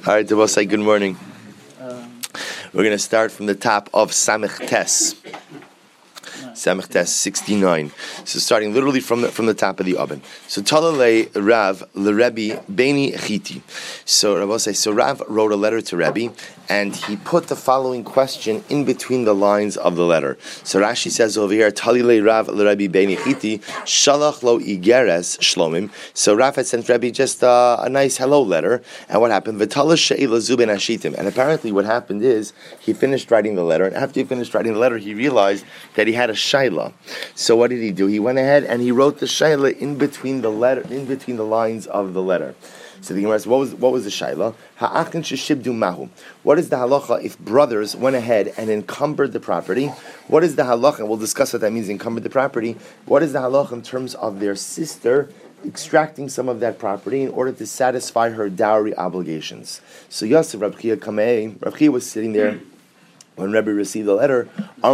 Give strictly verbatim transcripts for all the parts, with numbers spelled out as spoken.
All right, Devosai, good morning. We're going to start from the top of Samech Tes. Samech Tes sixty-nine. So starting literally from the from the top of the oven. So Talalei Rav LeRebbi Beni Chiti. So Rav say so Rav wrote a letter to Rebbe, and he put the following question in between the lines of the letter. So Rashi says over here, Talilei Rav LeRebbi Beni Chiti Shalach Lo Igeres Shlomim. So Rav had sent Rebbe just uh, a nice hello letter, and what happened? V'talash She'ila Zuben Hashitim. And apparently what happened is he finished writing the letter, and after he finished writing the letter, he realized that he had a shaila. So what did he do? He went ahead and he wrote the shaila in between the letter, in between the lines of the letter. So the Gemara says, what was what was the shaila? Ha'achin sheshibdu mahu. What is the halacha if brothers went ahead and encumbered the property? What is the halacha? And we'll discuss what that means, encumbered the property. What is the halacha in terms of their sister extracting some of that property in order to satisfy her dowry obligations? So Yosef Rav Chia Kamei, Rav Chia was sitting there when Rebbe received the letter.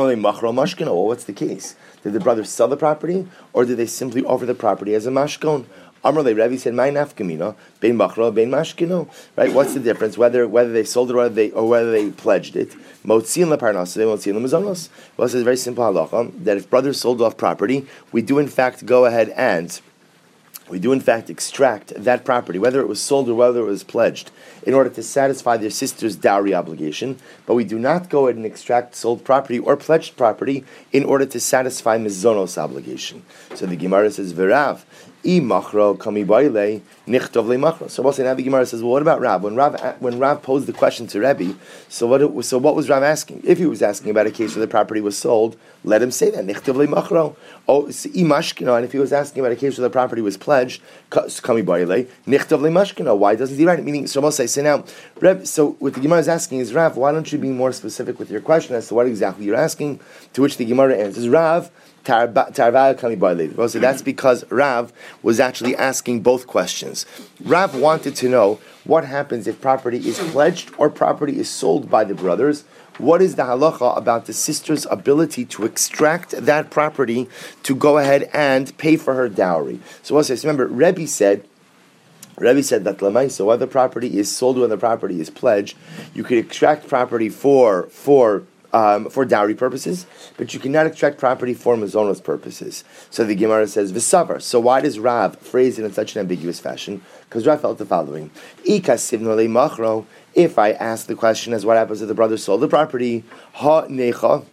Well, what's the case? Did the brothers sell the property, or did they simply offer the property as a mashkon? Amrle Rebbe said, "My nafkamina, bein machro, bein mashkino." Right? What's the difference? Whether whether they sold it or whether they or whether they pledged it. Motzin leparnas, they motzin lemazonos. Well, it's a very simple halacha that if brothers sold off property, we do in fact go ahead and we do in fact extract that property, whether it was sold or whether it was pledged, in order to satisfy their sister's dowry obligation. But we do not go ahead and extract sold property or pledged property in order to satisfy mizonos obligation. So the Gemara says, "V'Rav I machro kami baile nichtov le machro." So we'll say now the Gemara says, well, what about Rav? When Rav when Rav posed the question to Rebbe, so what it, so what was Rav asking? If he was asking about a case where the property was sold, let him say that nichtov le machro. Oh, I mashkino, and if he was asking about a case where the property was pledged, kami baile nichtov le mashkino. Why doesn't he write it? Meaning, so we'll say, so now, Reb, so what the Gemara is asking is, Rav, why don't you be more specific with your question as to what exactly you're asking? To which the Gemara answers, Rav, Tarva kami baile. So that's because Rav was actually asking both questions. Rav wanted to know what happens if property is pledged or property is sold by the brothers. What is the halacha about the sister's ability to extract that property to go ahead and pay for her dowry? So we'll say, so remember, Rebbe said, Rebbe said that l'maisa, whether property is sold or whether property is pledged, you could extract property for for um, for dowry purposes, but you cannot extract property for mazonos purposes. So the Gemara says v'savar. So why does Rav phrase it in such an ambiguous fashion? Because Rav felt the following: Ikasivno le machro. If I ask the question as what happens if the brothers sold the property, ha necha.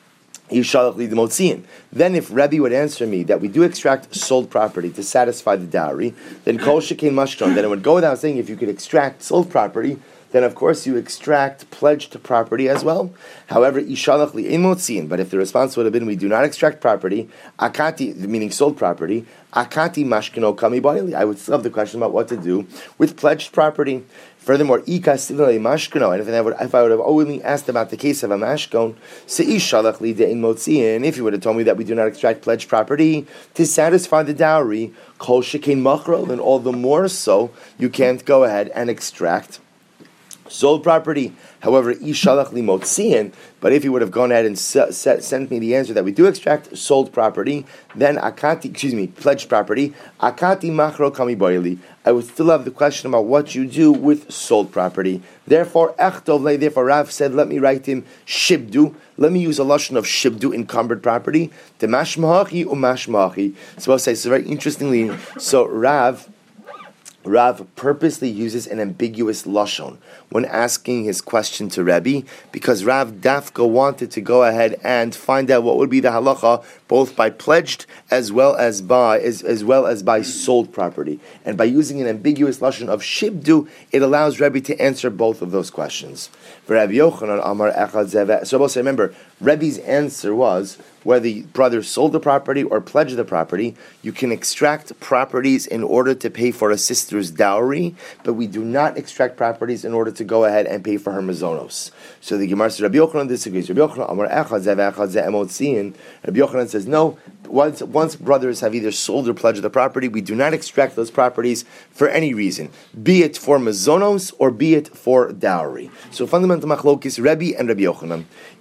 Then if Rebbe would answer me that we do extract sold property to satisfy the dowry, then kol shekain mashkon, then it would go without saying if you could extract sold property, then of course you extract pledged property as well. However, ishalach li ein motzin, but if the response would have been we do not extract property, akati, meaning sold property, akati mashkino kami baili, I would still have the question about what to do with pledged property. Furthermore, ika sivnei mashkino, and if I would, if I would have only asked about the case of a mashkon, seishalach li dein motzin, if you would have told me that we do not extract pledged property to satisfy the dowry, kol shekain machro, then all the more so you can't go ahead and extract sold property. However, ishalach li motziin, but if he would have gone ahead and se- se- sent me the answer that we do extract sold property, then akati, excuse me, pledged property, akati machro kami boili, I would still have the question about what you do with sold property. Therefore, echtov le, therefore Rav said, let me write him shibdu, let me use a lashon of shibdu, encumbered property, to mashmahachi or mashmahachi. So I'll say, so very interestingly, so Rav, Rav purposely uses an ambiguous lashon when asking his question to Rebbe, because Rav Dafka wanted to go ahead and find out what would be the halacha both by pledged as well as by as, as well as by sold property. And by using an ambiguous lashon of shibdu, it allows Rebbe to answer both of those questions. For Rabbi Yochanan Amar Echad Zeveh. So also remember, Rebbe's answer was whether the brothers sold the property or pledged the property, you can extract properties in order to pay for a sister's dowry, but we do not extract properties in order to go ahead and pay for her mazonos. So the Gemara says, Rabbi Yochanan disagrees. Rabbi Yochanan Amar Echad Zeveh Echad Zeh Emotziin. Rabbi Yochanan says, no, once, once brothers have either sold or pledged the property, we do not extract those properties for any reason, be it for mazonos or be it for dowry. So fundamental machlokis, Rebbe and Rabbi Yochanan.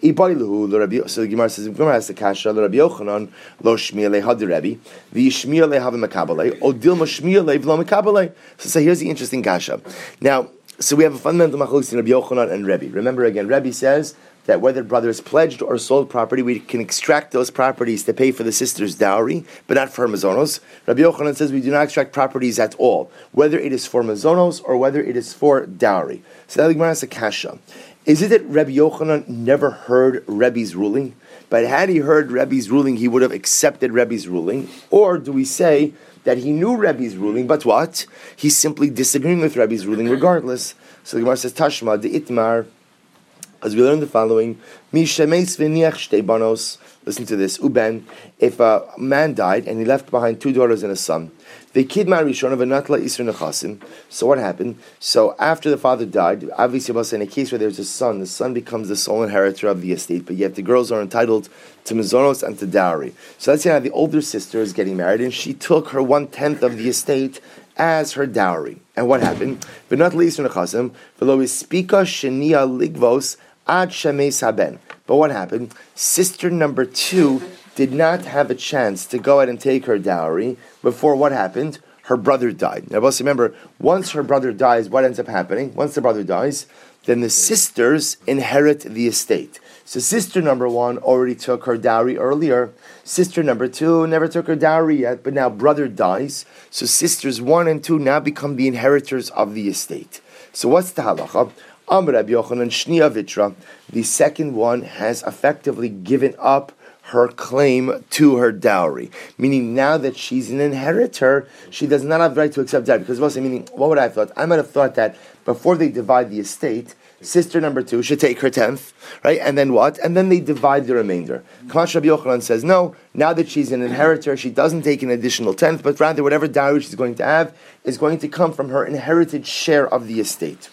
So the Gemara says, the Gemara has the kasha, Rabbi Yochanan, lo shmiya lehad Rebbe, the shmiya lehav mekabalei, odil ma shmiya lev lo mekabalei. So, so here's the interesting kasha. Now, So we have a fundamental machlokes in Rabbi Yochanan and Rebbe. Remember again, Rebbe says that whether brothers pledged or sold property, we can extract those properties to pay for the sister's dowry, but not for mazonos. Rabbi Yochanan says we do not extract properties at all, whether it is for mazonos or whether it is for dowry. So that Gemara has a kasha. Is it that Rabbi Yochanan never heard Rebbe's ruling? But had he heard Rebbe's ruling, he would have accepted Rebbe's ruling? Or do we say that he knew Rebbe's ruling, but what? He's simply disagreeing with Rebbe's ruling regardless. So the Gemara says, Tashma, de itmar, as we learn the following, listen to this, Uben, if a man died and he left behind two daughters and a son, the kid married Shon of a Natla Isra Nechasim. So what happened? So after the father died, obviously in a case where there's a son, the son becomes the sole inheritor of the estate, but yet the girls are entitled to mazonos and to dowry. So let's say now the older sister is getting married and she took her one-tenth of the estate as her dowry. And what happened? But not least in Nechasim, v'lo ispika shenia ligvos ad shemes haben. But what happened? Sister number two did not have a chance to go ahead and take her dowry before what happened? Her brother died. Now, remember, once her brother dies, what ends up happening? Once the brother dies, then the sisters inherit the estate. So sister number one already took her dowry earlier. Sister number two never took her dowry yet, but now brother dies. So sisters one and two now become the inheritors of the estate. So what's the halacha? Amr Rabbi Yochanan Shnia Vitra. The second one has effectively given up her claim to her dowry. Meaning now that she's an inheritor, she does not have the right to accept dowry. Because what's meaning? What would I have thought? I might have thought that before they divide the estate, sister number two should take her tenth, right? And then what? And then they divide the remainder. Kamash Rabbi Yochanan says, no, now that she's an inheritor, she doesn't take an additional tenth, but rather whatever dowry she's going to have is going to come from her inherited share of the estate.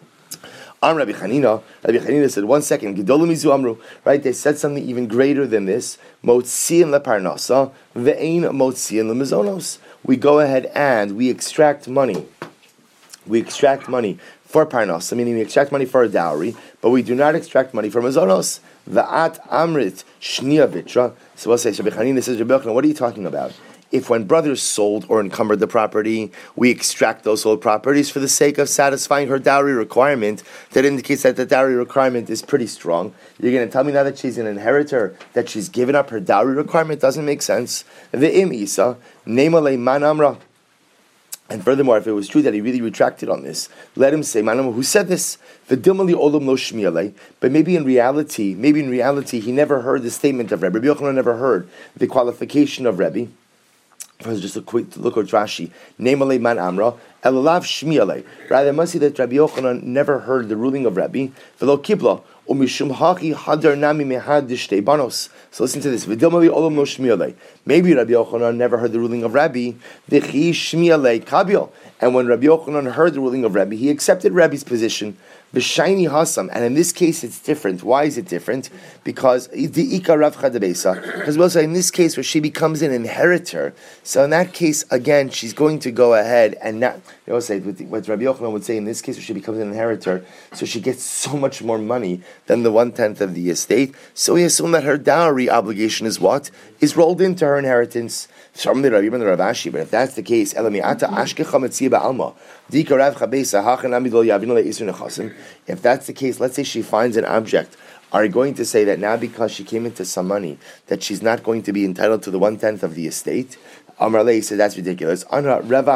Am Rabbi Chanina, Rabbi Chanina said, one second, Gedolim Mizu Amru, right? They said something even greater than this. Motziin leparnasa, ve'ein motziin lemizonos. We go ahead and we extract money. We extract money for parnasa, meaning we extract money for a dowry, but we do not extract money for mazonos. Va'at amrit shnia vitra. So we'll say, Rabbi Chanina says, Rabbi Yochanan, what are you talking about? If when brothers sold or encumbered the property, we extract those sold properties for the sake of satisfying her dowry requirement, that indicates that the dowry requirement is pretty strong. You're going to tell me now that she's an inheritor, that she's given up her dowry requirement? Doesn't make sense. Ve'im isa, nemalei man amra. And furthermore, if it was true that he really retracted on this, let him say, Manam, who said this? But maybe in reality, maybe in reality, he never heard the statement of Rebbe. Rabbi Yochanan never heard the qualification of Rebbe. First, just a quick look at Rashi. Nemalei man amra, elalav shmialei. Rather, it must be that Rabbi Yochanan never heard the ruling of Rebbe. V'lo kibla umishum haki hadar nami mehad dishtei banos. So listen to this. V'dilmali olam lo shmialei. Maybe Rabbi Yochanan never heard the ruling of Rebbe. V'chi shmialei kabil. And when Rabbi Yochanan heard the ruling of Rebbe, he accepted Rebbe's position. V'shayni hasam, and in this case it's different. Why is it different? Because the ika rav chadabesa. Because we'll say in this case where she becomes an inheritor, so in that case again she's going to go ahead and not. They will say what Rabbi Yochanan would say in this case where she becomes an inheritor, so she gets so much more money than the one tenth of the estate. So we assume that her dowry obligation is what is rolled into her inheritance. But if that's the case, if that's the case, let's say she finds an object. Are you going to say that now because she came into some money that she's not going to be entitled to the one tenth of the estate? Amrlei said that's ridiculous. No,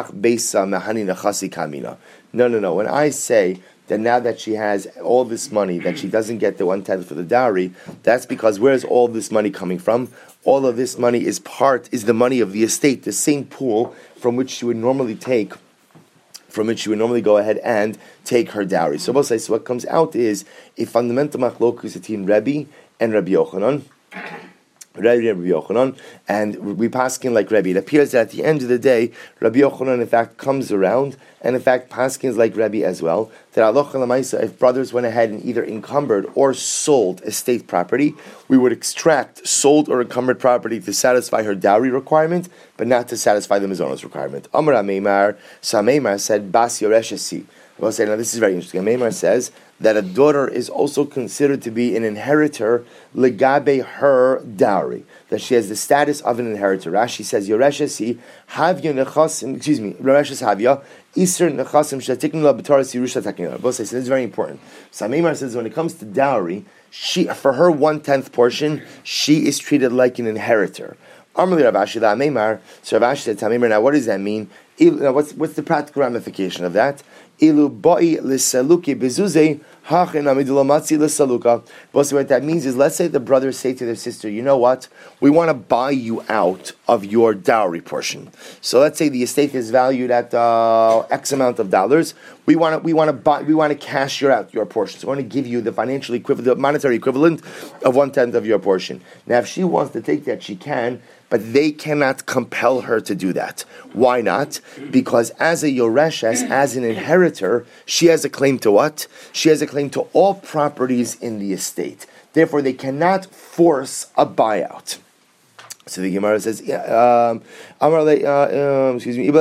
no, no. When I say that now that she has all this money, that she doesn't get the one tenth for the dowry, that's because where's all this money coming from? All of this money is part, is the money of the estate, the same pool from which she would normally take, from which she would normally go ahead and take her dowry. So, we'll say, so what comes out is a fundamental machlokus between Rebbe and Rabbi Yochanan. Rabbi Rabbi Yochanan, and we paskin like Rabbi. It appears that at the end of the day, Rabbi Yochanan in fact comes around, and in fact paskins like Rabbi as well. That alocha l'maisa, if brothers went ahead and either encumbered or sold estate property, we would extract sold or encumbered property to satisfy her dowry requirement, but not to satisfy the mizonos requirement. Amar Ameimar, so Ameimar said Bas Yoreshesi. We'll say, now this is very interesting. Meimar says that a daughter is also considered to be an inheritor legabe her dowry, that she has the status of an inheritor. Rashi says, Yoreshesi havya nechasim, excuse me, Yoreshesi havya, Isser nechasim shatiknu la b'taras yerusha takinah. Both say, so this is very important. So Meimar says, when it comes to dowry, she, for her one-tenth portion, she is treated like an inheritor. Amrli Rav Ashi la Meimar, so Rav Ashi said to Meimar, now what does that mean? Now what's, what's the practical ramification of that? Ilu boi l'saluki bezuzei hachin amidulomatzi l'saluka. But what that means is, let's say the brothers say to their sister, you know what? We want to buy you out of your dowry portion. So let's say the estate is valued at uh, X amount of dollars. We want to we want to buy we want to cash your out your portion. So we want to give you the financial equivalent, the monetary equivalent of one tenth of your portion. Now, if she wants to take that, she can. But they cannot compel her to do that. Why not? Because as a Yoreshes, as an inheritor, she has a claim to what? She has a claim to all properties in the estate. Therefore, they cannot force a buyout. So the Gemara says, um, excuse me,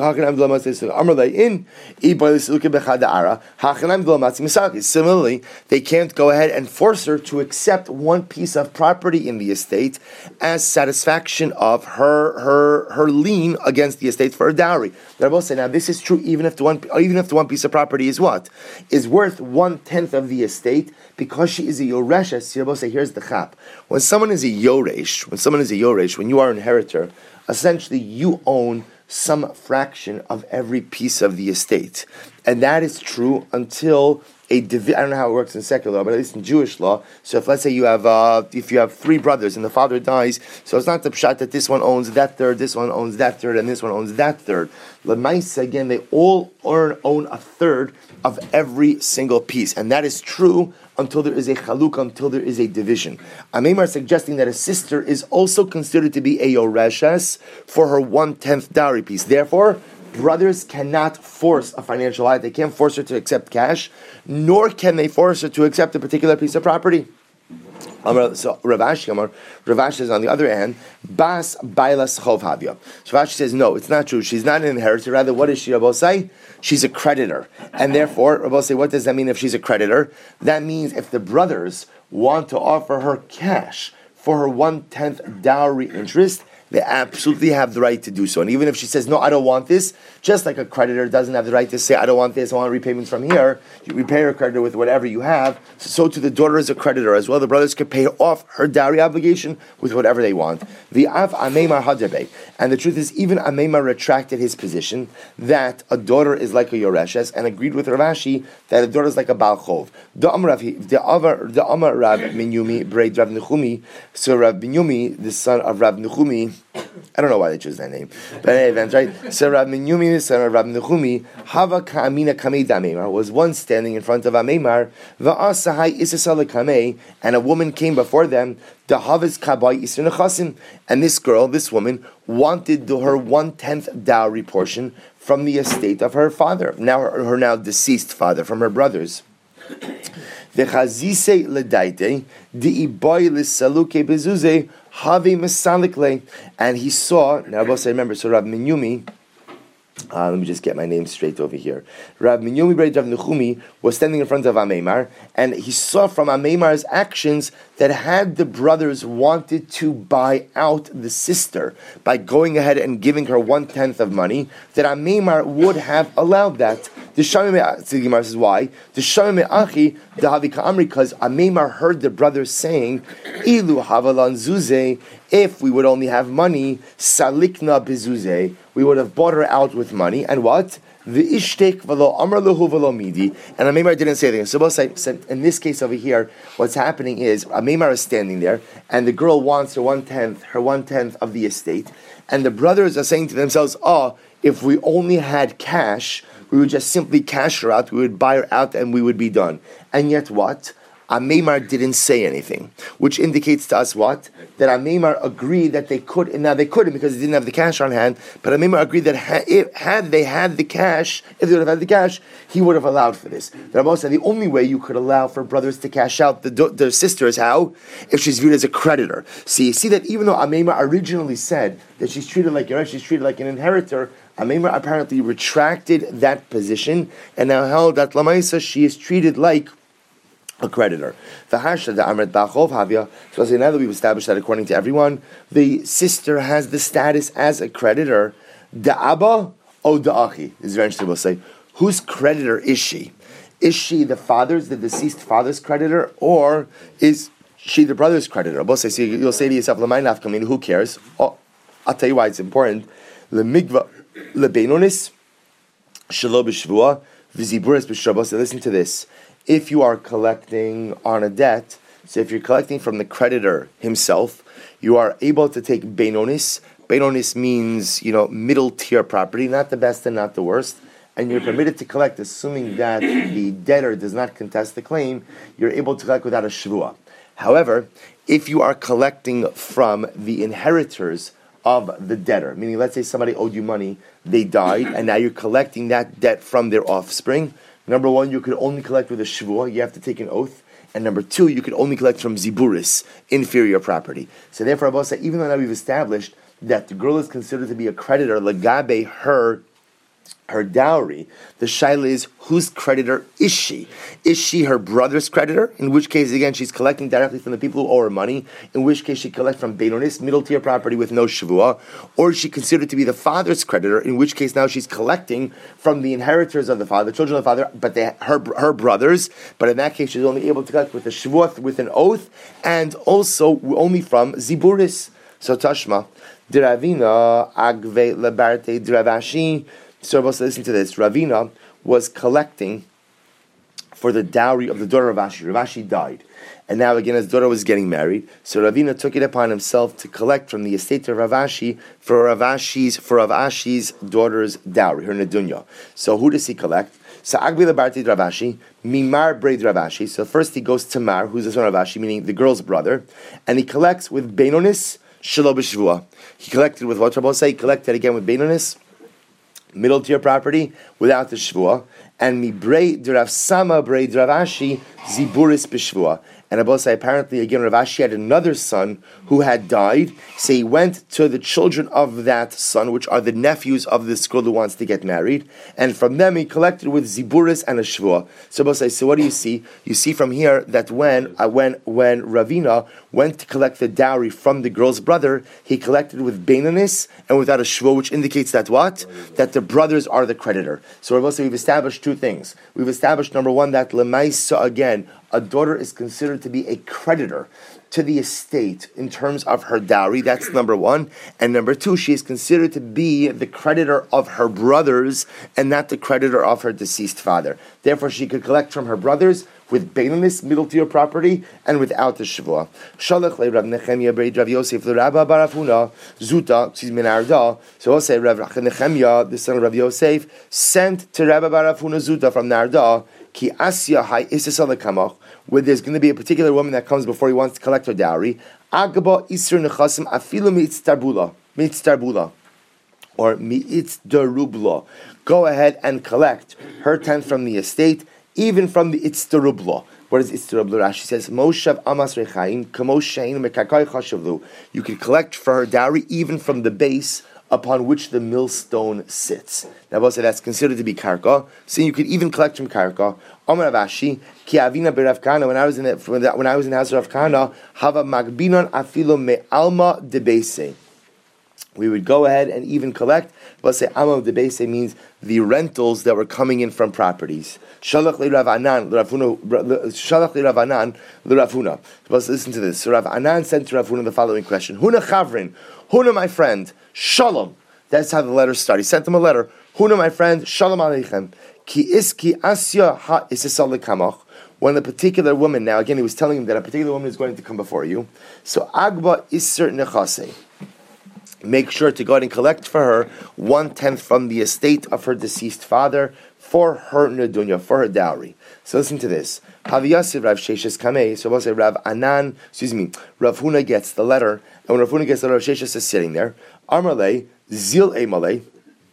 similarly, they can't go ahead and force her to accept one piece of property in the estate as satisfaction of her her her lien against the estate for a dowry. They're both saying, now this is true even if the one even if the one piece of property is what? Is worth one tenth of the estate, because she is a Yoreshes. They're both say, here's the chap. When someone is a Yoresh, when someone is a Yoresh, when you are an inheritor, essentially you own some fraction of every piece of the estate. And that is true until a divi- I don't know how it works in secular law, but at least in Jewish law. So if let's say you have uh, if you have three brothers and the father dies, so it's not the pshat that this one owns that third, this one owns that third, and this one owns that third. L'maisa, again, they all own, own a third of every single piece. And that is true until there is a chaluk, until there is a division. Ameimar is suggesting that a sister is also considered to be a yoreshes for her one-tenth dowry piece. Therefore, brothers cannot force a financial act. They can't force her to accept cash, nor can they force her to accept a particular piece of property. So Rav Ashi Amar, Rav Ashi says, on the other hand, Bas Bailas Chov Havya. So Rav Ashi says, no, it's not true. She's not an inheritor. Rather, what is she, Rabbi say? She's a creditor. And therefore, Rabbi say, what does that mean if she's a creditor? That means if the brothers want to offer her cash for her one-tenth dowry interest, they absolutely have the right to do so. And even if she says, no, I don't want this, just like a creditor doesn't have the right to say, I don't want this, I want repayments from here, you repay your creditor with whatever you have, so to the daughter is a creditor as well. The brothers can pay off her dowry obligation with whatever they want. The Av Ameimar Hadebe. And the truth is, even Ameimar retracted his position that a daughter is like a Yoreshes and agreed with Rav Ashi that a daughter is like a Baal Chov. The Amar Rav Minyumi, Braid Rav Nechumi, so Rav Minyumi, the son of Rav Nechumi, I don't know why they chose that name, but anyway, right? So Rav Minyumi, the son of Rav Nechumi, Hava Ka'amina Kamei Dameimar, was one standing in front of Ameimar, Va'asahai Isasala Kamei, and a woman came before them, the Havas Kabai Isra Nechasim, and this girl, this woman, wanted her one-tenth dowry portion from the estate of her father, now her, her now deceased father, from her brothers. V'chazise ledaite di'iboy l'saluke bezuze have mesalikle, and he saw. Now, I remember. So Rav Minyumi. Uh, let me just get my name straight over here. Rav Minyumi Braid Rav Nechumi was standing in front of Ameimar, and he saw from Ameimar's actions that had the brothers wanted to buy out the sister by going ahead and giving her one-tenth of money, that Ameimar would have allowed that. The Gemara says, why? The Shamim Achi, the Havika Amri, because Ameimar heard the brothers saying, Ilu Havalan Zuze, if we would only have money, Salikna Bizuze, we would have bought her out with money, and what? The ishtek v'lo amar lehu v'lo midi, and Ameimar didn't say anything. So both said, in this case over here, what's happening is Ameimar is standing there, and the girl wants her one tenth, her one tenth of the estate, and the brothers are saying to themselves, "Oh, if we only had cash, we would just simply cash her out. We would buy her out, and we would be done." And yet, what? Ameimar didn't say anything, which indicates to us what? That Ameimar agreed that they could, and now they couldn't because they didn't have the cash on hand, but Ameimar agreed that ha- if, had they had the cash, if they would have had the cash, he would have allowed for this. The Rambam said the only way you could allow for brothers to cash out the, their sister is how? If she's viewed as a creditor. So you see that even though Ameimar originally said that she's treated like a she's treated like an inheritor, Ameimar apparently retracted that position and now held that Lamaisa she is treated like a creditor. The Hasha, the Amrit Bachov Havia. So now that we've established that according to everyone, the sister has the status as a creditor. The Abba or the Achi. This is very interesting. We'll say, whose creditor is she? Is she the father's, the deceased father's creditor, or is she the brother's creditor? We'll say, so you'll say to yourself, L'may nafkamin, who cares? Oh, I'll tell you why it's important. L'migva lebeinonis shelo b'shvua v'ziburis b'shabos. Listen to this. If you are collecting on a debt, so if you're collecting from the creditor himself, you are able to take beinonis. Beinonis means, you know, middle tier property, not the best and not the worst. And you're permitted to collect, assuming that the debtor does not contest the claim, you're able to collect without a shvua. However, if you are collecting from the inheritors of the debtor, meaning let's say somebody owed you money, they died, and now you're collecting that debt from their offspring, number one, you could only collect with a shvua, you have to take an oath, and number two, you could only collect from ziburis, inferior property. So therefore, Abba said, even though now we've established that the girl is considered to be a creditor, legabe her her dowry, the shaila is, whose creditor is she? Is she her brother's creditor? In which case, again, she's collecting directly from the people who owe her money, in which case she collects from beinonis, middle tier property with no shavua, or is she considered to be the father's creditor, in which case now she's collecting from the inheritors of the father, the children of the father, but they, her her brothers, but in that case she's only able to collect with a shavua, with an oath, and also only from ziburis. So Tashma, Diravina, Agve Lebarte Dravashi. So listen to this. Ravina was collecting for the dowry of the daughter of Rav Ashi. Rav Ashi died. And now again, his daughter was getting married. So Ravina took it upon himself to collect from the estate of Rav Ashi for Rav Ashi's, for Rav Ashi's daughter's dowry, her nedunya. So who does he collect? So Agbi Lebarti Rav Ashi, Mimar Braid Rav Ashi. So first he goes to Mar, who's the son of Rav Ashi, meaning the girl's brother, and he collects with Beinonis Shelo B'Shvua. He collected with what Rabbi say? He collected again with Beinonis, middle tier property, without the Shvua, and Mi Braid Rav Sama Braid Rav Ashi Ziburis B'Shvua. And Abosai, apparently, again, Rav Ashi had another son who had died. So he went to the children of that son, which are the nephews of this girl who wants to get married. And from them, he collected with Ziburis and a Shvua. So Abosai, so what do you see? You see from here that when uh, when when Ravina went to collect the dowry from the girl's brother, he collected with Beinonis and without a Shvua, which indicates that what? That the brothers are the creditor. So Abosai, we've established two things. We've established, number one, that Lemaisa, again, a daughter is considered to be a creditor to the estate in terms of her dowry. That's number one. And number two, she is considered to be the creditor of her brothers and not the creditor of her deceased father. Therefore, she could collect from her brothers with Beinonis, middle tier property, and without the Shavua. Shalach le Rav Nechemia Breid Rav Yosef le Rabba Barafuna Zuta, excuse me, Narda. So I'll say Rav Nechemia, the son of Rav Yosef, sent to Rabba Barafuna Zuta from Narda, Ki Asya Hai Isesal Kamach, where there's going to be a particular woman that comes before he wants to collect her dowry. Agaba Isr Nechasim Afilu Mitztarbula, Mitztarbula, or Mitzdarubla. Go ahead and collect her tenth from the estate, even from the Itzdarubla. What is Itzdarubla? Rashi says, Moshav Amas Rechaim, Kamoshain Mekakai Chashavlu. You can collect for her dowry even from the base upon which the millstone sits. Now, I'll say that's considered to be karka. So you could even collect from karka. Amar Rav Ashi, Ki Avina B'Rav Kana. When I was in the, when I was in the house of Rav Kana, Hava Magbinon Afilo Me Alma Debese. We would go ahead and even collect. Let's say Alma Debese means the rentals that were coming in from properties. Shalach le Rav Anan l'Ravuna. Shalach le Rav Anan l'Ravuna. Let's listen to this. So Rav Anan sent to Ravuna the following question: Huna Chavrin, Huna my friend, Shalom. That's how the letter started. He sent them a letter. Huna my friend, Shalom Aleichem. Ki iski asya ha isesal lekamach. When a particular woman, now again he was telling him that a particular woman is going to come before you. So agba isser nechase. Make sure to go ahead and collect for her one tenth from the estate of her deceased father for her nedunya, for her dowry. So listen to this. Hav Yasiv Rav Sheshes Kamei. So we'll say Rav Anan, excuse me, Rav Huna gets the letter, and when Rav Huna gets the letter, Rav Sheshes is sitting there. Amarle, Zil Emalei.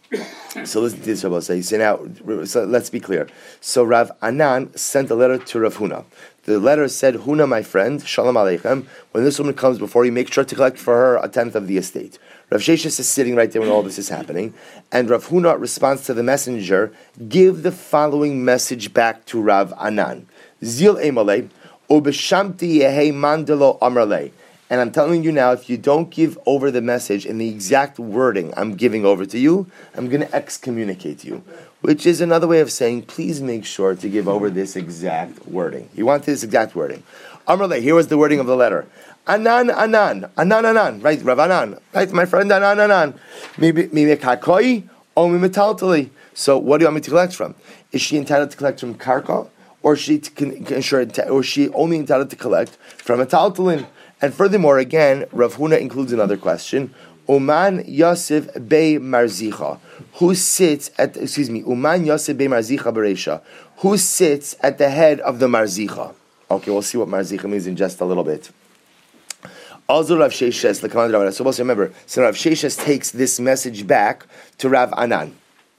So listen to this, Rabbi say. So now, so let's be clear. So Rav Anan sent a letter to Rav Huna. The letter said, Huna, my friend, Shalom Aleichem, when this woman comes before you, make sure to collect for her a tenth of the estate. Rav Sheshes is sitting right there when all this is happening, and Rav Huna responds to the messenger, give the following message back to Rav Anan. Zil Emalei, Ubeshamti Yehei Mandelo Amarlei. And I'm telling you now, if you don't give over the message in the exact wording I'm giving over to you, I'm going to excommunicate you. Which is another way of saying, please make sure to give over this exact wording. He wanted this exact wording. Amrle, here was the wording of the letter. Anan, Anan, Anan, Anan, right, Rav Anan, right, my friend Anan, Anan. Mimekakoi or mimetaltali. So what do you want me to collect from? Is she entitled to collect from Karka? Or is she, to, or is she only entitled to collect from a taltalin? And furthermore, again, Rav Huna includes another question. Uman Yosef Bey Marzicha, who sits at, excuse me, Uman Yosef Bey Marzicha Beresha, who sits at the head of the Marzicha. Okay, we'll see what Marzicha means in just a little bit. Also, Rav Sheshes, the commander of Rav, so also remember, so Rav Sheshes takes this message back to Rav Anan.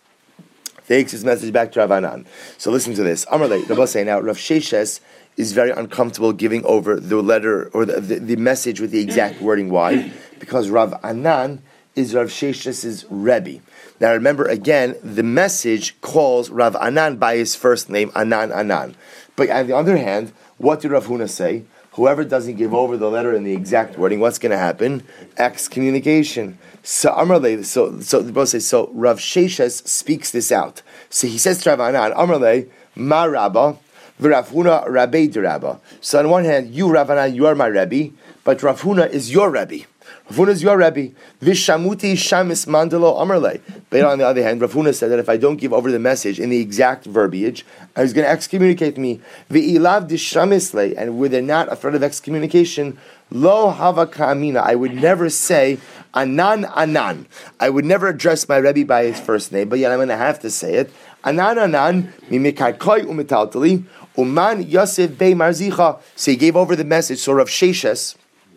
Takes his message back to Rav Anan. So listen to this. Amarle, Rabbi say now, Rav Sheshes is very uncomfortable giving over the letter or the, the, the message with the exact wording. Why? Because Rav Anan is Rav Sheshes' Rebbe. Now remember again, the message calls Rav Anan by his first name, Anan Anan. But on the other hand, what did Rav Huna say? Whoever doesn't give over the letter in the exact wording, what's going to happen? Excommunication. So Amarle, so so the brother says, so Rav Sheshes speaks this out. So he says to Rav Anan, Amarle, Ma Rabba, Rav Huna Rabbi de Rabba. So on one hand, you Rav Anan, you are my Rebbe, but Rav Huna is your Rebbe. Rav Huna is your Rebbe. Vishamuti shamis mandalo amarle. But on the other hand, Rav Huna said that if I don't give over the message in the exact verbiage, I was going to excommunicate me. V'ilav dishamisle, and were they not afraid of excommunication, lo hava ka'amina, I would never say Anan Anan. I would never address my Rebbe by his first name, but yet I'm going to have to say it. Anan Anan, mimikarkoi umitaltali, uman Yosef Bey Marzicha. So he gave over the message. So Rav Sheshes,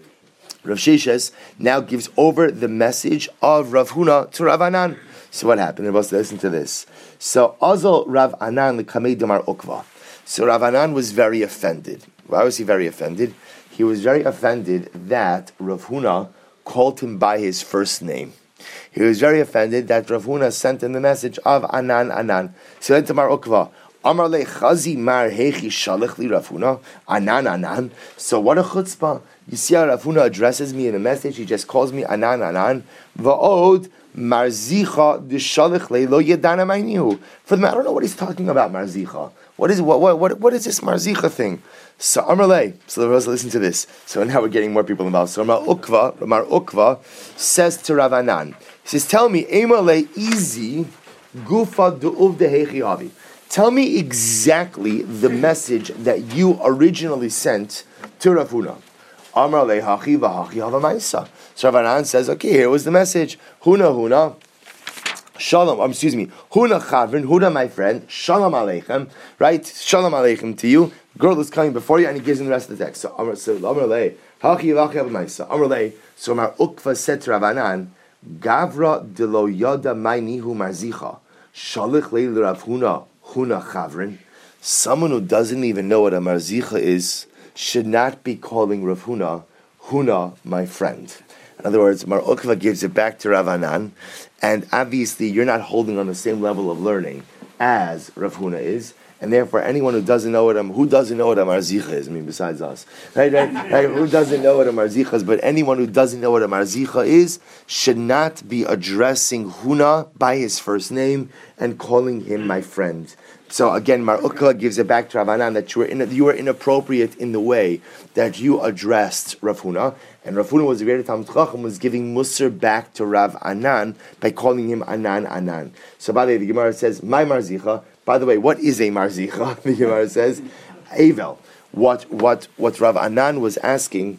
Rav Sheshes now gives over the message of Rav Huna to Rav Anan. So what happened? Everybody listen to this. So Azal Rav Anan l'kamei damar ukva. So Rav Anan was very offended. Why was he very offended? He was very offended that Rav Huna called him by his first name. He was very offended that Rav Huna sent him the message of Anan Anan. So then to Mar Ukva, Amar le Chazi Mar Hechi Shalach li Rav Huna Anan Anan. So what a chutzpah! You see how Rav Huna addresses me in a message? He just calls me Anan Anan. Va'od Marzicha D'Shalach le Lo Yedana Maynihu. For the I don't know what he's talking about. Marzicha. What is what what what, what is this Marzicha thing? So Amarle, so let's listen to this. So now we're getting more people involved. So Mar Ukva, Mar Ukva says to Rav Anan, he says, "Tell me, Emale easy, Gufa du'uv dehechi avi. Tell me exactly the message that you originally sent to Rav Huna." Amarle hachi v'hachi havamaisa. So Rav Anan says, "Okay, here was the message. Huna Huna." Shalom, um, excuse me, Huna Chavrin, Huna my friend, Shalom Aleichem, right? Shalom Aleichem to you. Girl is coming before you, and he gives him the rest of the text. So Amar so Amarle, Hachi Vachi Abamaisa. Amarle, so Amar Ukva said to Rav Anan, Gavra de lo yada maynihu marzicha, Shalich leil Rav Huna, Huna Chavrin. Someone who doesn't even know what a marzicha is should not be calling Rav Huna, Huna my friend. In other words, Mar Ukva gives it back to Rav Anan, and obviously you're not holding on the same level of learning as Rav Huna is, and therefore anyone who doesn't know what a who doesn't know what a marzicha is, I mean besides us, right, right, right? Who doesn't know what a marzicha is? But anyone who doesn't know what a marzicha is should not be addressing Huna by his first name and calling him my friend. So again, Mar Ukva gives it back to Rav Anan that you were in, you were inappropriate in the way that you addressed Rav Huna, and Rav Huna was a great Talmid Chacham, was giving Musar back to Rav Anan by calling him Anan Anan. So by the way, the Gemara says, "My marzicha." By the way, what is a marzicha? The Gemara says, "Avel." What what what Rav Anan was asking,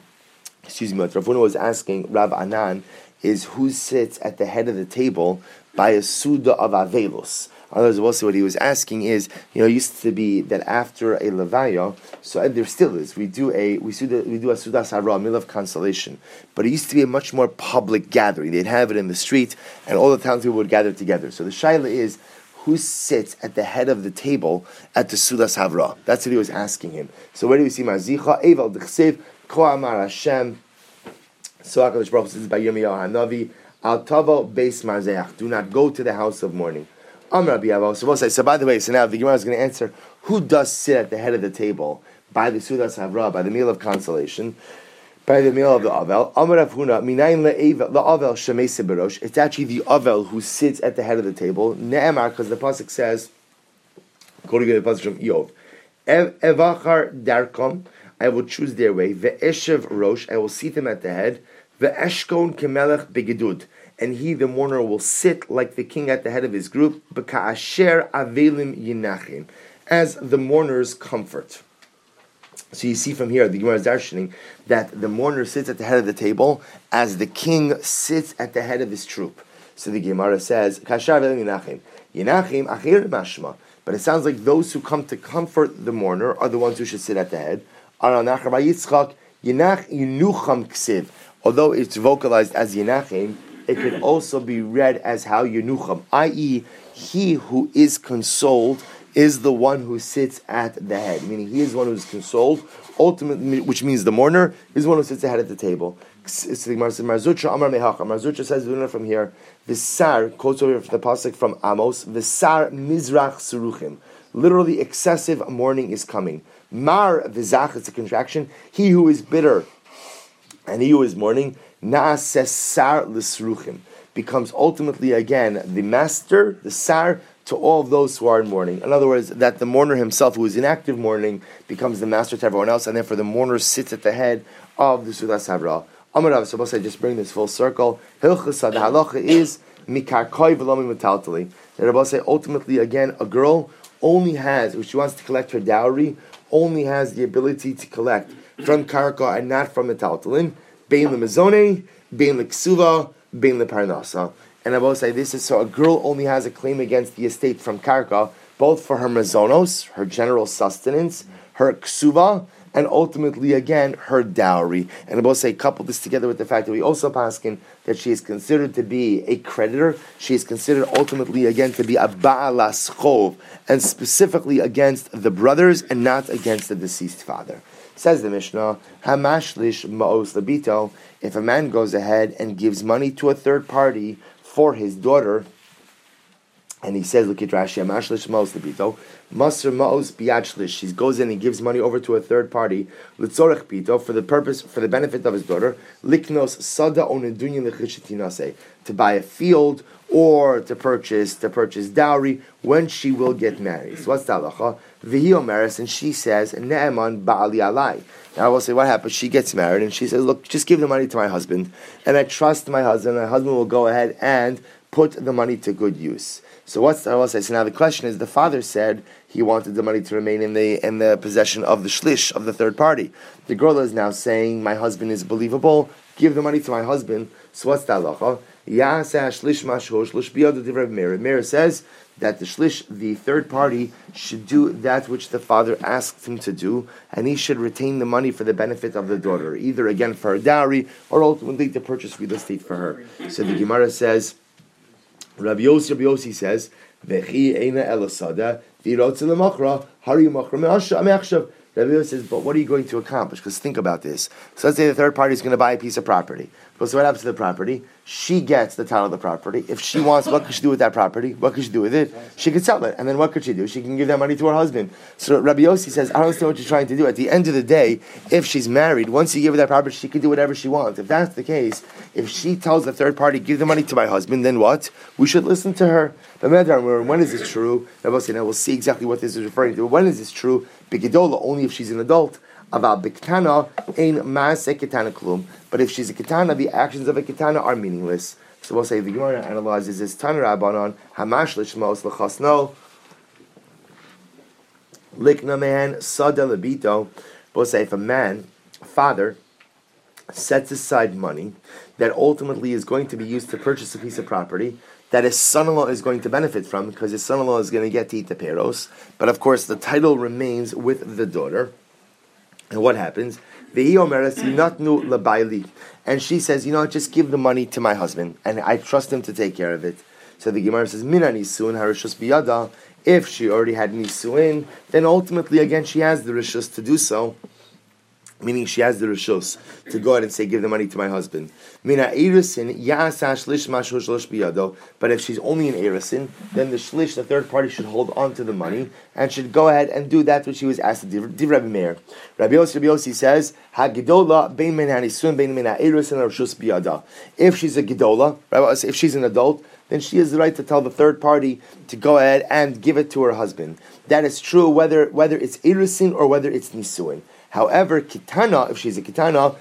excuse me, what Rav Huna was asking Rav Anan is who sits at the head of the table by a suda of avelus. Others will say what he was asking is, you know, it used to be that after a levaya, so and there still is, we do a we do we do a sudas hara, a meal of consolation, but it used to be a much more public gathering. They'd have it in the street, and all the townspeople would gather together. So the shaila is, who sits at the head of the table at the sudas havra? That's what he was asking him. So where do we see Marzicha? Eval d'chsev ko amar Hashem. So HaKadosh Baruch Hu says by Yirmiyahu Hanavi, Al tavo beis marzeach. Do not go to the house of mourning. Amar Rabbi Avo. So we'll say. So by the way, so now the Gemara is going to answer who does sit at the head of the table by the sudas havra, by the meal of consolation, by the meal of the avel. Amar Rav Huna minayin le'avel la'avel shemei berosh. It's actually the avel who sits at the head of the table. Ne'emar, because the pasuk says, quoting the pasuk from Iyov, Evachar darkom, I will choose their way. Ve'eshev rosh, I will seat them at the head. Ve'eshkon kemelech begedud, and he, the mourner, will sit like the king at the head of his group. B'ka'asher avelim yinachim, as the mourner's comfort. So you see from here, the Gemara is darshaning that the mourner sits at the head of the table as the king sits at the head of his troop. So the Gemara says, "Kashar avelim yinachim, yinachim achir mashma." But it sounds like those who come to comfort the mourner are the ones who should sit at the head. Although it's vocalized as Yenachim, it could also be read as how Yenucham, that is, he who is consoled is the one who sits at the head, meaning he is the one who is consoled, ultimately, which means the mourner is the one who sits ahead at the table. Marzucha says, we learn from here, Visar, quotes over from the pasuk from Amos, Visar Mizrach Suruchim. Literally, excessive mourning is coming. Mar Vizach, it's a contraction. He who is bitter and he who is mourning, Naaseh Sar L'Sruchim, becomes ultimately again the master, the Sar, to all of those who are in mourning. In other words, that the mourner himself, who is in active mourning, becomes the master to everyone else, and therefore the mourner sits at the head of the Sudas Havra. Amarav, so I just bring this full circle. Hilchasa, the halacha is mikarkoi v'lomi metaltali. The Rabbi say ultimately again, a girl only has, if she wants to collect her dowry, only has the ability to collect from karka and not from metaltalin. Bein lemezone, bein leksuva, bein leparnasa. And I will say this is so a girl only has a claim against the estate from karka, both for her mazonos, her general sustenance, her ksuva, and ultimately again her dowry. And I will say couple this together with the fact that we also paskin that she is considered to be a creditor. She is considered ultimately again to be a ba'alas chov, and specifically against the brothers and not against the deceased father. Says the Mishnah, Hamashlish ma'os labito, if a man goes ahead and gives money to a third party for his daughter, and he says, look at Rashi, Hamashlish ma'os labito, Masr ma'os biachlish, he goes in and gives money over to a third party, Litzorech pito, for the purpose, for the benefit of his daughter, Liknos sada onedunya lechishitinase, to buy a field, or to purchase to purchase dowry when she will get married. So what's the halacha? V'hi omeres, and she says, Ne'eman ba'ali alai. Now I will say, what happens? She gets married, and she says, look, just give the money to my husband, and I trust my husband, and my husband will go ahead and put the money to good use. So what's the, I will say, so now the question is, the father said he wanted the money to remain in the in the possession of the shlish, of the third party. The girl is now saying, my husband is believable, give the money to my husband. So what's the halacha? Meir says that the shlish, the third party, should do that which the father asked him to do, and he should retain the money for the benefit of the daughter, either again for her dowry or ultimately to purchase real estate for her. So the Gemara says, Rabbi Yossi, Rabbi Yossi says, V'chi eina elasada v'irotze lemachra hari machra me'achshav. Rabbi Yossi says, but what are you going to accomplish? Because think about this. So let's say the third party is going to buy a piece of property. So what happens to the property? She gets the title of the property. If she wants, what could she do with that property? What could she do with it? She could sell it. And then what could she do? She can give that money to her husband. So Rabbi Yossi says, I don't understand what you're trying to do. At the end of the day, if she's married, once you give her that property, she can do whatever she wants. If that's the case, if she tells the third party, give the money to my husband, then what? We should listen to her. But when is this true? Rabbi Yossi, now we'll see exactly what this is referring to. When is this true? Bigidola, only if she's an adult. About biktana ein maase ketana klum. But if she's a ketana, the actions of a ketana are meaningless. So we'll say the Gemara analyzes this Tana Rabbanon hamash lishmos lechasno likna man sada lebito. We'll say if a man, father, sets aside money that ultimately is going to be used to purchase a piece of property, that his son-in-law is going to benefit from, because his son-in-law is going to get to eat the peros. But of course, the title remains with the daughter. And what happens? And she says, you know, just give the money to my husband, and I trust him to take care of it. So the Gemara says, Mina nisuin harishus biyada. If she already had nisuin, then ultimately, again, she has the rishus to do so. Meaning she has the rishus to go ahead and say, give the money to my husband. Mina erisin ya'asa shlish mashu shlish biyado. But if she's only an erisin, then the shlish, the third party, should hold on to the money and should go ahead and do that which she was asked to do. Div Rabbi Meir. Rabbi Yossi, Rabbi Yossi says, Hagidola bein min hanisun bein min ha'erisin rishus biyada. If she's a gidola, if she's an adult, then she has the right to tell the third party to go ahead and give it to her husband. That is true whether whether it's erisin or whether it's nisuin. However, kitana, if she's a kitana,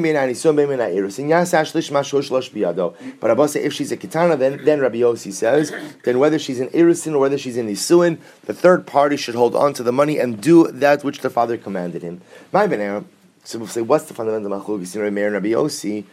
but Abba say if she's a kitana, then then Rabbi Yossi says, then whether she's an irisin or whether she's in nisuin, the third party should hold on to the money and do that which the father commanded him. My benera. So we'll say, what's the fundamental machlokes in Rabbi Yossi?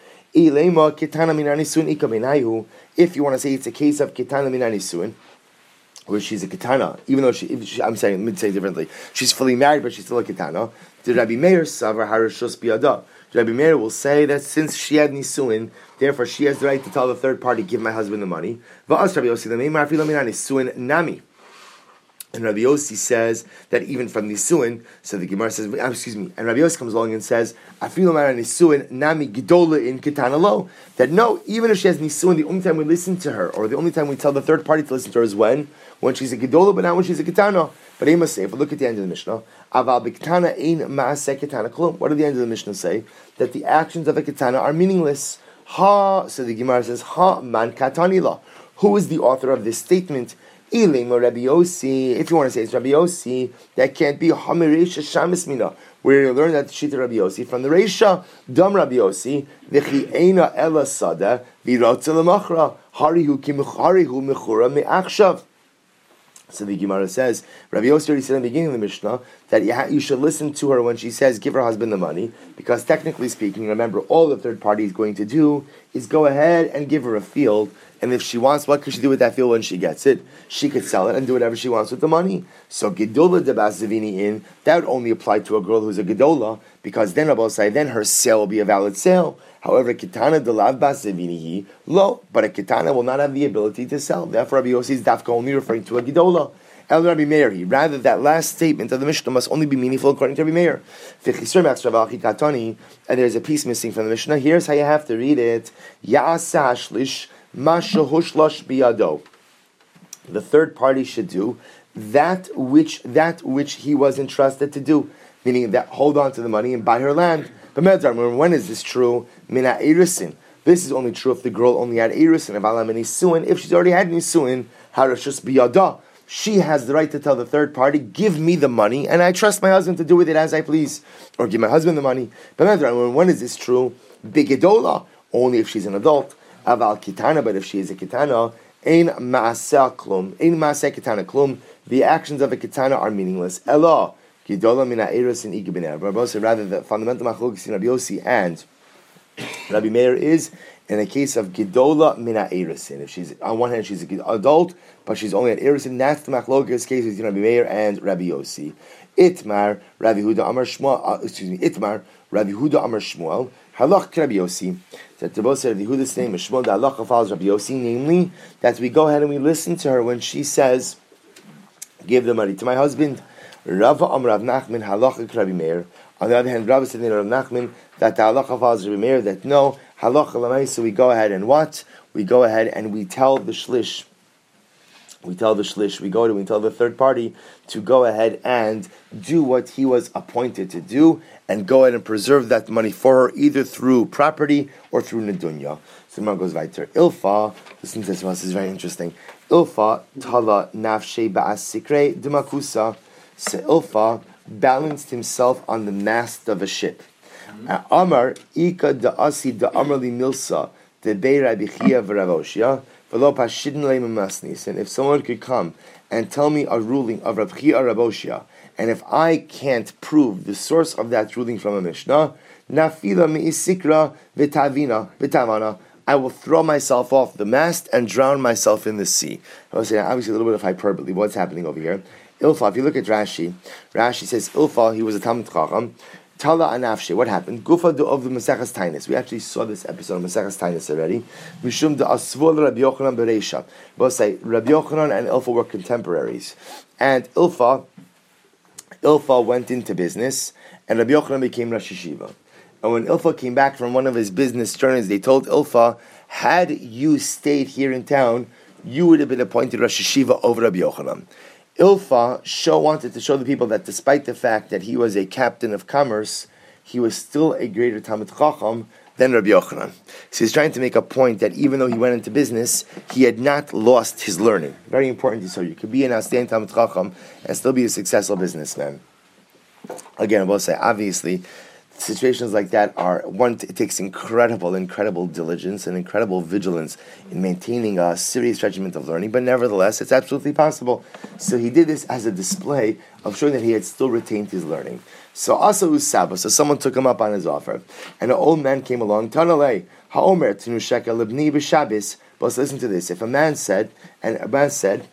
If you want to say it's a case of kitana min nisuin, where she's a kitana, even though she, she I'm saying, let me say it differently, she's fully married, but she's still a kitana. The Rabbi Meir savar harishus biyada. Rabbi Meir will say that since she had nisuin, therefore she has the right to tell the third party, give my husband the money. Va'as Rabbi Yossi l'meimar afilu min nisuin nami. And Rabbi Yossi says that even from nisuin, so the Gemara says, excuse me, and Rabbi Yossi comes along and says, afilu min nisuin nami gidola in kitana lo. That no, even if she has nisuin, the only time we listen to her, or the only time we tell the third party to listen to her is when? When she's a gidola, but not when she's a kitana. But I must say, if we look at the end of the Mishnah, aval b'kitana ein ma'aseh kitana klum. What did the end of the Mishnah say? That the actions of a kitana are meaningless. Ha, so the Gemara says, ha man katani la. Who is the author of this statement? Ilim or Rabbi Yossi. If you want to say it's Rabbi Yossi, that can't be hamirisha shamis mina. Where you learn that shita Rabbi Yossi from the Reisha, dam Rabbi Yossi, v'chi eina ela sada v'rotza l'machra harihu ki harihu mechura me'achshav. So the Gemara says, Rabbi Yossi already said in the beginning of the Mishnah that you, ha- you should listen to her when she says, give her husband the money, because technically speaking, remember, all the third party is going to do is go ahead and give her a field, and if she wants, what could she do with that field when she gets it? She could sell it and do whatever she wants with the money. So Gedola de Basavini in, that would only apply to a girl who's a Gedola, because then Rabbi say, then her sale will be a valid sale. However, Kitana de Lav Basavini lo, but a Kitana will not have the ability to sell. Therefore, Rabbi Yossi is dafka only referring to a Gedola. El Rabbi Meir, rather that last statement of the Mishnah must only be meaningful according to Rabbi Meir. And there's a piece missing from the Mishnah. Here's how you have to read it. Ya'asa shlish mashahushlosh biyado. The third party should do that which that which he was entrusted to do, meaning that hold on to the money and buy her land. But when is this true? Mina erisin. This is only true if the girl only had erisin. If she's already had nisuin, harishus biyada. She has the right to tell the third party, give me the money, and I trust my husband to do with it as I please. Or give my husband the money. But when is this true? Bigedola, only if she's an adult. Aval kitana, but if she is a kitana, ein ma'aseh klum, ein ma'aseh kitana klum, the actions of a kitana are meaningless. Ela, gidola mina eros in igi b'ner. Rather, the fundamental machlokes in Rabbi Yossi and Rabbi Meir is in a case of gidola mina erisin. If she's on one hand she's an adult, but she's only an erisin, that's the machlokes case between Rabbi Meir and Rabbi Yossi. Itmar Rabbi Huda Amar Shmuel. Uh, excuse me. Itmar Rabbi Huda Amar Shmuel. Halach Rabbi Yossi. That the both said Rabbi Huda's name is Shmuel. The halacha follows Rabbi Yossi, namely that we go ahead and we listen to her when she says, "Give the money to my husband." Rava Amar Rav Nachman halacha Rabbi Meir. On the other hand, Rava said in Rav Nachman that the halacha follows Rabbi Meir, that no halacha l'may. So we go ahead and what? We go ahead and we tell the shlish. We tell the shlish, we go to, we tell the third party to go ahead and do what he was appointed to do, and go ahead and preserve that money for her, either through property or through nedunya. So the goes weiter. Ilfa, listen to this one, this is very interesting. Ilfa tala nafshe ba'asikre d'makusa. So Ilfa balanced himself on the mast of a ship. Amar ika da'asi da'amar li milsa de'bei Rabbi Chia v'Ravoshia. And if someone could come and tell me a ruling of Rav Chia Raboshia, and if I can't prove the source of that ruling from a Mishnah, nafila mi'isikra v'tavina v'tavana, I will throw myself off the mast and drown myself in the sea. I was saying, obviously, a little bit of hyperbole. What's happening over here? Ilfa, if you look at Rashi, Rashi says, Ilfa, he was a Talmid Chacham. Tala Anafshe, what happened? Gufa of the Maseches Tainis. We actually saw this episode of Maseches Tainis already. Mishum de Asvol Rabbi Yochanan Bereisha. Both say Rabbi Yochanan and Ilfa were contemporaries. And Ilfa, Ilfa went into business, and Rabbi Yochanan became Rosh Yeshiva. And when Ilfa came back from one of his business journeys, they told Ilfa, had you stayed here in town, you would have been appointed Rosh Yeshiva over Rabbi Yochanan. Ilfa show, wanted to show the people that despite the fact that he was a captain of commerce, he was still a greater Talmid Chacham than Rabbi Yochanan. So he's trying to make a point that even though he went into business, he had not lost his learning. Very important to so you could be an outstanding Talmid Chacham and still be a successful businessman. Again, I will say, obviously, situations like that are, one, it takes incredible, incredible diligence and incredible vigilance in maintaining a serious regiment of learning, but nevertheless, it's absolutely possible. So he did this as a display of showing that he had still retained his learning. So also Usaba, so someone took him up on his offer, and an old man came along, Tanalei, Haomer, Tinu Shekel, Libni B'Shabbos. But listen to this, if a man said, and a man said,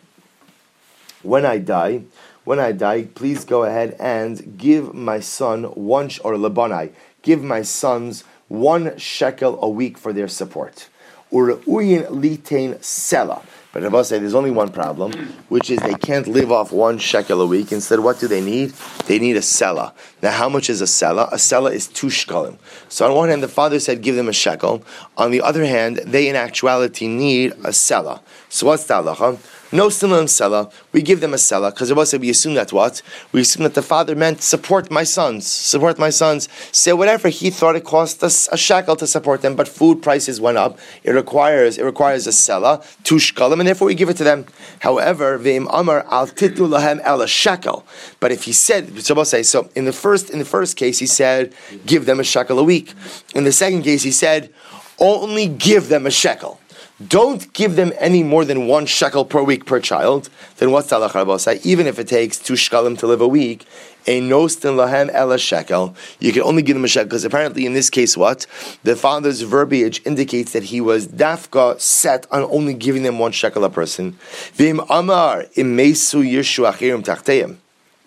when I die, When I die, please go ahead and give my son one, sh- or Labanai, give my sons one shekel a week for their support. U're'uyin litain sela. But Rabbi say there's only one problem, which is they can't live off one shekel a week. Instead, what do they need? They need a sela. Now, how much is a sela? A sela is two shekalim. So on one hand, the father said give them a shekel. On the other hand, they in actuality need a sela. So what's the halacha? No stimulant sela, we give them a sela, because Rabbi said we assume that what? We assume that the father meant support my sons, support my sons. Say whatever he thought it cost us a shekel to support them, but food prices went up. It requires it requires a sela, two shekalim, and therefore we give it to them. However, ve'im amar al titlu lahem el a shekel. But if he said, so Rabbi say, so in the first in the first case he said give them a shekel a week. In the second case he said only give them a shekel. Don't give them any more than one shekel per week per child. Then what's the halacha? Say even if it takes two shekalim to live a week, a nostin lahem ela shekel, you can only give them a shekel because apparently in this case, what the father's verbiage indicates that he was dafka set on only giving them one shekel a person. Vim amar imesu yishu achirim tachteim.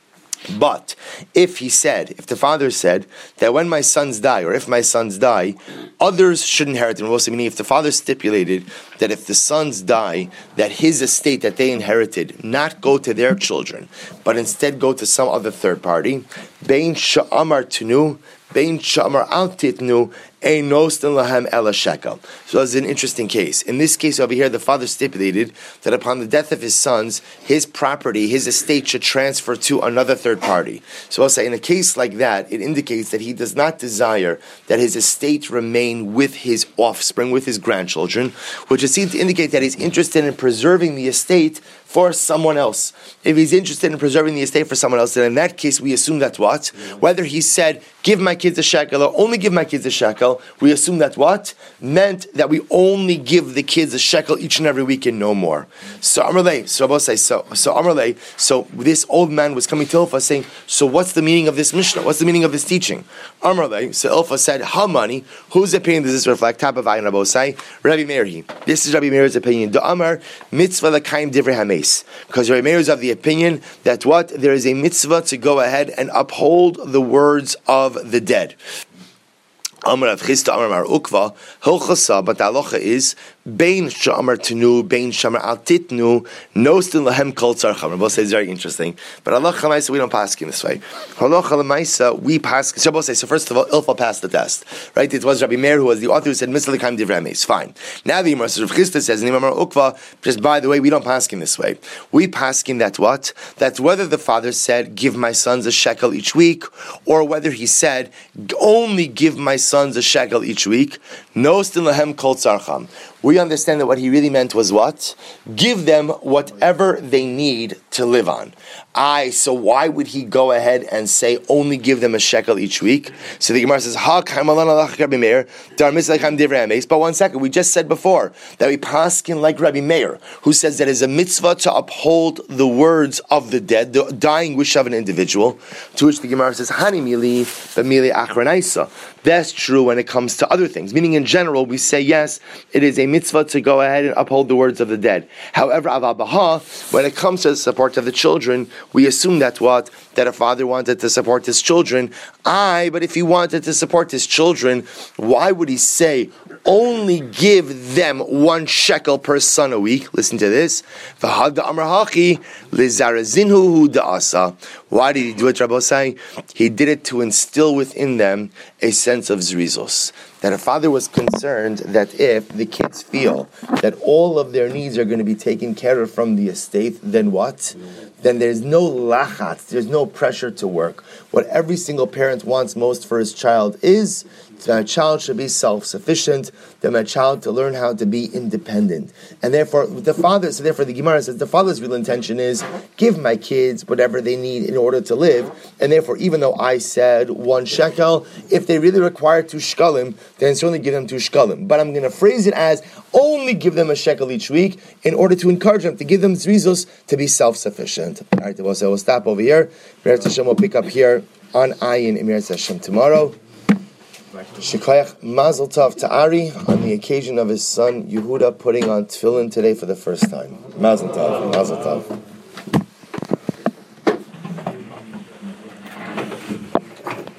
But if he said, if the father said that when my sons die, or if my sons die, others should inherit them. Also, meaning if the father stipulated that if the sons die, that his estate that they inherited not go to their children, but instead go to some other third party, bein sha'amar tunu, bein sha'amar al titnu, ein nostin lahem ela shekel. So that's an interesting case. In this case over here, the father stipulated that upon the death of his sons, his property, his estate should transfer to another third party. So I'll say in a case like that, it indicates that he does not desire that his estate remain with his offspring, with his grandchildren, which would seem to indicate that he's interested in preserving the estate for someone else. If he's interested in preserving the estate for someone else, then in that case we assume that what? Whether he said, give my kids a shekel or only give my kids a shekel, we assume that what? Meant that we only give the kids a shekel each and every week and no more. So Amrlei, so Rabbi say, so so Amrlei, so this old man was coming to Ilfa saying, so what's the meaning of this Mishnah? What's the meaning of this teaching? Amrlei, so Ilfa said, how many? Whose opinion does this reflect? Top of Ayin Rabbi say, Rabbi Meir. This is Rabbi Meir's opinion. The Amar mitzvah l'kaim divrei hameis. Because Rabbi Meir is of the opinion that what? There is a mitzvah to go ahead and uphold the words of the dead. Amar Rav Chisda Amar Mar Ukva Hilchasa, but the halacha is Bein Shamar Tenu, Bein Shamar Al Titnu, Nostin Lahem Kol Tzarcham. Rabbi says very interesting, but halacha l'maisa we don't pass in this way. Halacha l'maisa we pass. So Rabbi says, so first of all, Ilfa passed the test, right? It was Rabbi Meir who was the author who said Mitzvah l'kaim divrei hameis. Fine. Now the Imam Rav Chisda says in Amar Ukva, just by the way, we don't pass in this way. We pass in that what? That whether the father said give my sons a shekel each week, or whether he said only give my sons a shekel each week, Nostin lahem kol tzarcham. we understand that what he really meant was what? Give them whatever they need to live on. I, so why would he go ahead and say only give them a shekel each week? So the Gemara says, Ha, but one second, we just said before that we paskin like Rabbi Meir, who says that it is a mitzvah to uphold the words of the dead, the dying wish of an individual, to which the Gemara says, Hani mili, b'mili achranaisa. That's true when it comes to other things. Meaning in general, we say yes, it is a mitzvah to go ahead and uphold the words of the dead. However, avabaha, when it comes to the support of the children, we assume that what? That a father wanted to support his children. Aye, but if he wanted to support his children, why would he say only give them one shekel per son a week? Listen to this. Why did he do it, Rabbosai? He did it to instill within them a sense of zrizos. That a father was concerned that if the kids feel that all of their needs are going to be taken care of from the estate, then what? Then there's no lachatz, there's no pressure to work. What every single parent wants most for his child is that my child should be self-sufficient, that my child to learn how to be independent. And therefore, the father, so therefore the Gemara says the father's real intention is give my kids whatever they need in order to live. And therefore, even though I said one shekel, if they really require two shkalim, then certainly give them two shkalim. But I'm going to phrase it as only give them a shekel each week in order to encourage them, to give them zrizos to be self-sufficient. All right, we'll, so we'll stop over here. Meretz Hashem will pick up here on Ayin in Meretz Hashem tomorrow. Shikoyach Mazel Tov to Ari on the occasion of his son Yehuda putting on tefillin today for the first time. Mazel Tov, Mazel Tov.